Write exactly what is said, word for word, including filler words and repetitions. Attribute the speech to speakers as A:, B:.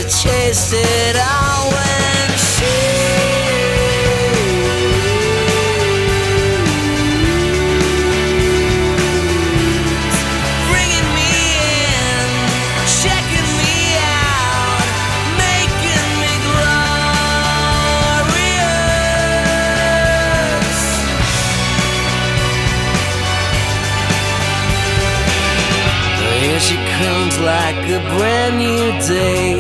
A: chased it all when she she comes like a brand new day.